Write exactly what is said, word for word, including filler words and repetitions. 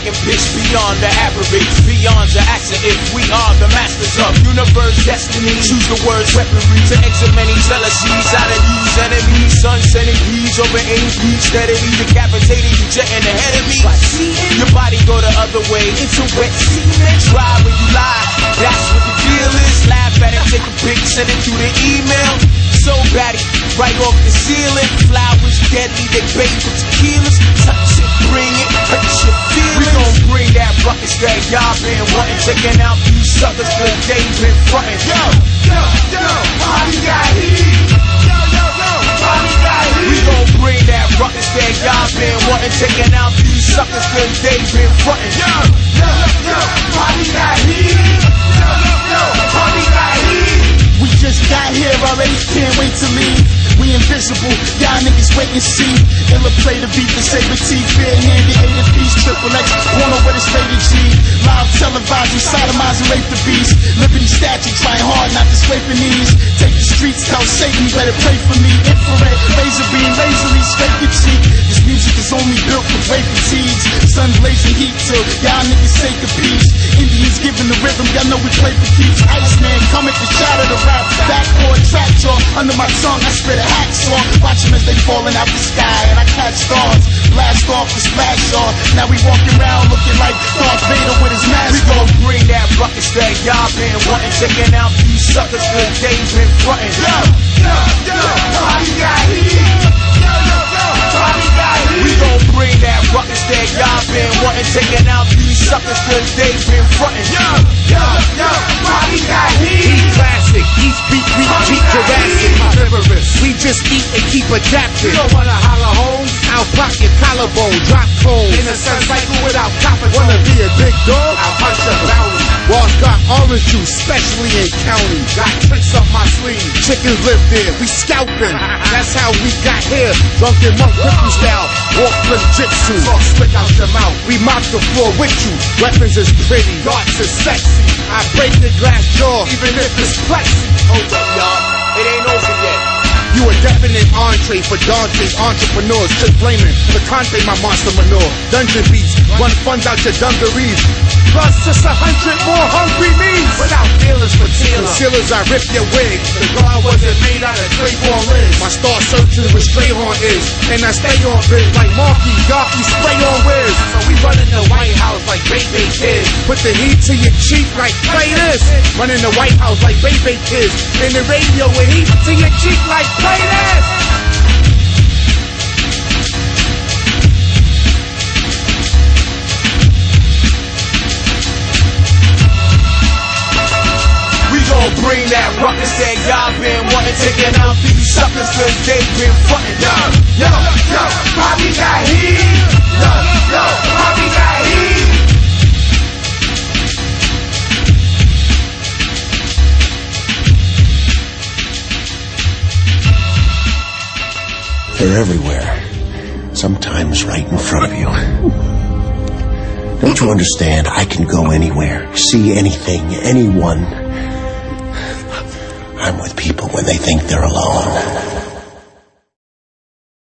dragon pitch beyond the average, beyond the accident. If we are the masters of universe destiny, choose the words weaponry to exit many jealousies. Out of use enemies, sun sending bees over aim beats, steadily decapitating you, jetting ahead of me. Your body go the other way, into wet cement. Try when you lie, that's what the deal is. Laugh at it, take a pic, send it through the email. So batty, right off the ceiling. Flowers deadly, they bathe with tequilas. Touch it, bring it, hurt your feelings. We gon' bring that ruckus that y'all been wanting. Taking out these suckers till they been frontin'. Yo, yo, yo, Bobby got heat. Yo, yo, yo, Bobby got heat. We gon' bring that ruckus that y'all been wanting. Taking out these suckers till they been frontin'. Yo, yo, yo, Bobby got heat. Yo, yo, yo, Bobby got heat. We just got here already, can't wait to leave. We invisible, y'all niggas wait and see. Illa play the beat, the saber teeth, bare-handed, eight a piece, triple X, porno with a rated G. Live televised, we sodomize and rape the beast. Liberty statue, trying hard not to scraping knees. Take the streets, tell Satan, you better pray for me. Infrared, laser beam, laserly, scrape your cheek. This music is only built for rape fatigues. Sun blazing heat till y'all niggas take a piece. Indians giving the rhythm, y'all know we play for keeps. Iceman coming to shatter the rap. Backboard, track jaw, under my tongue, I spit a hacksaw. Watch them as they falling out the sky, and I catch stars. Blast off the splash off. Now we walking around looking like Darth Vader with his mask. We gon' bring that ruckus that y'all been wanting. Taking out these suckers till they been frontin'. Yo, yo, yo, Bobby got heat. Yo, yo, yo, Bobby got heat. We gon' bring that ruckus that y'all been wanting. Taking out these suckers till they been frontin'. Yo, yo, yo, Bobby got heat. Heat classic, each beat we keep Jurassic. We just eat and keep adapting. You don't wanna holler home. Out pocket, collarbone, drop cone. In a sun cycle without copper. Wanna be a big dog? I'll punch a bounty. Walls got orange juice, especially in county. Got tricks up my sleeve. Chickens live there, we scalping. That's how we got here. Drunken monk ripple style, walk flip jitsu. Talk slick out your mouth. We mop the floor with you. Weapons is pretty, Darts is sexy. I break the glass jaw, Even if it's plexi. Hold up, y'all. It ain't over yet. you a definite entree for Dante's entrepreneurs. Just blaming the Conte, my monster manure. Dungeon beats, run funds out your dungarees. Plus just a hundred more hungry me's. Without feelings for Taylor. Concealers, I rip your wig. The guard wasn't made out of straight born lids. My star searching with straight horn is. And I stay on biz like Marky, Yarky, spray on whiz. So we running the White House like baby kids. Put the heat to your cheek like play this. Running the White House like baby kids. In the radio with heat to your cheek like play this. We gon' bring that ruckus that y'all been wanting. Taking out these suckers cause they been frontin'. Yo, yo, yo, Bobby got heat. Yo, yo, Bobby got heat. They're everywhere. Sometimes right in front of you. Don't you understand? I can go anywhere, see anything, anyone. I'm with people when they think they're alone.